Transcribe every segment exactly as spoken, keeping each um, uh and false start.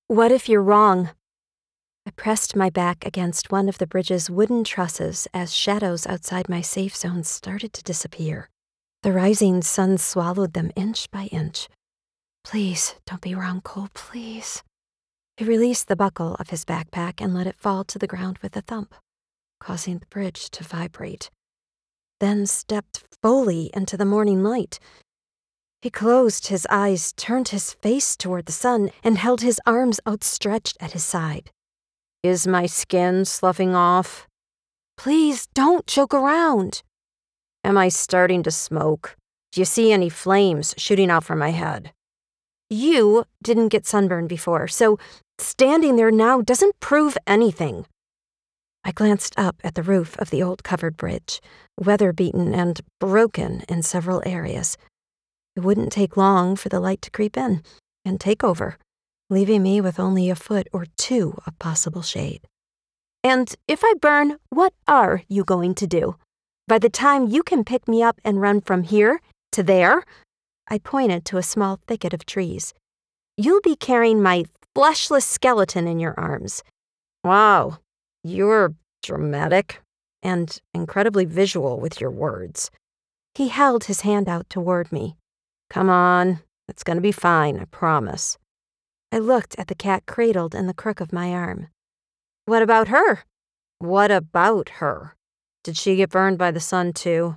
What if you're wrong? I pressed my back against one of the bridge's wooden trusses as shadows outside my safe zone started to disappear. The rising sun swallowed them inch by inch. Please, don't be wrong, Cole, please. He released the buckle of his backpack and let it fall to the ground with a thump, causing the bridge to vibrate. Then stepped fully into the morning light. He closed his eyes, turned his face toward the sun, and held his arms outstretched at his side. Is my skin sloughing off? Please don't joke around. Am I starting to smoke? Do you see any flames shooting out from my head? You didn't get sunburned before, so standing there now doesn't prove anything. I glanced up at the roof of the old covered bridge, weather-beaten and broken in several areas. It wouldn't take long for the light to creep in and take over, leaving me with only a foot or two of possible shade. And if I burn, what are you going to do? By the time you can pick me up and run from here to there, I pointed to a small thicket of trees, you'll be carrying my fleshless skeleton in your arms. Wow, you're dramatic and incredibly visual with your words. He held his hand out toward me. Come on, it's gonna be fine, I promise. I looked at the cat cradled in the crook of my arm. What about her? What about her? Did she get burned by the sun too?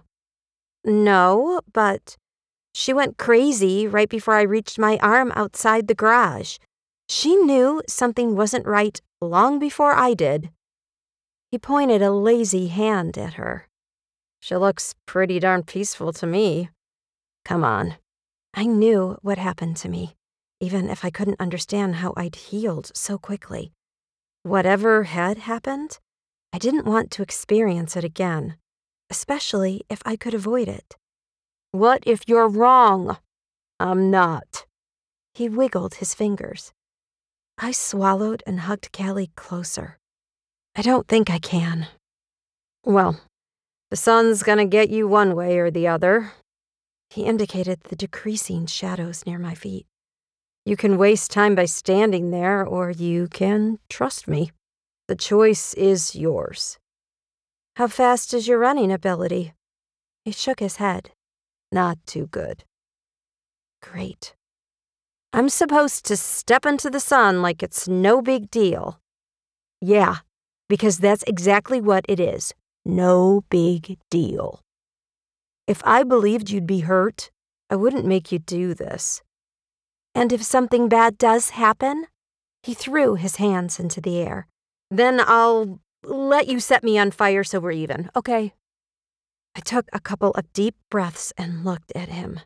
No, but she went crazy right before I reached my arm outside the garage. She knew something wasn't right long before I did. He pointed a lazy hand at her. She looks pretty darn peaceful to me. Come on. I knew what happened to me, even if I couldn't understand how I'd healed so quickly. Whatever had happened, I didn't want to experience it again, especially if I could avoid it. What if you're wrong? I'm not. He wiggled his fingers. I swallowed and hugged Callie closer. I don't think I can. Well, the sun's gonna get you one way or the other. He indicated the decreasing shadows near my feet. You can waste time by standing there, or you can trust me. The choice is yours. How fast is your running ability? He shook his head. Not too good. Great. I'm supposed to step into the sun like it's no big deal. Yeah, because that's exactly what it is. No big deal. If I believed you'd be hurt, I wouldn't make you do this. And if something bad does happen, he threw his hands into the air. Then I'll let you set me on fire so we're even, okay? I took a couple of deep breaths and looked at him.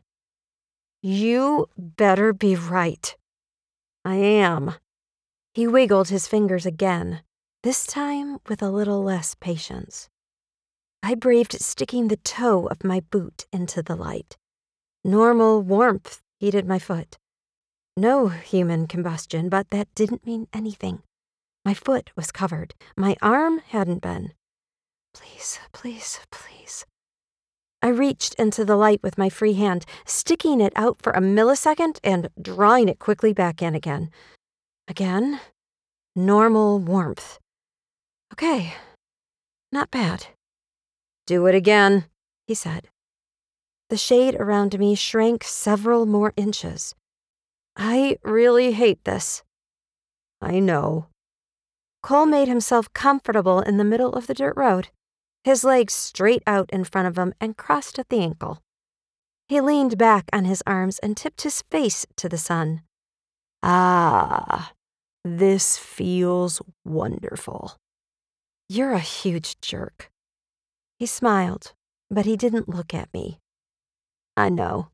You better be right. I am. He wiggled his fingers again, this time with a little less patience. I braved sticking the toe of my boot into the light. Normal warmth heated my foot. No human combustion, but that didn't mean anything. My foot was covered. My arm hadn't been. Please, please, please. I reached into the light with my free hand, sticking it out for a millisecond and drawing it quickly back in again. Again, normal warmth. Okay, not bad. Do it again, he said. The shade around me shrank several more inches. I really hate this. I know. Cole made himself comfortable in the middle of the dirt road, his legs straight out in front of him and crossed at the ankle. He leaned back on his arms and tipped his face to the sun. Ah, this feels wonderful. You're a huge jerk. He smiled, but he didn't look at me. I know.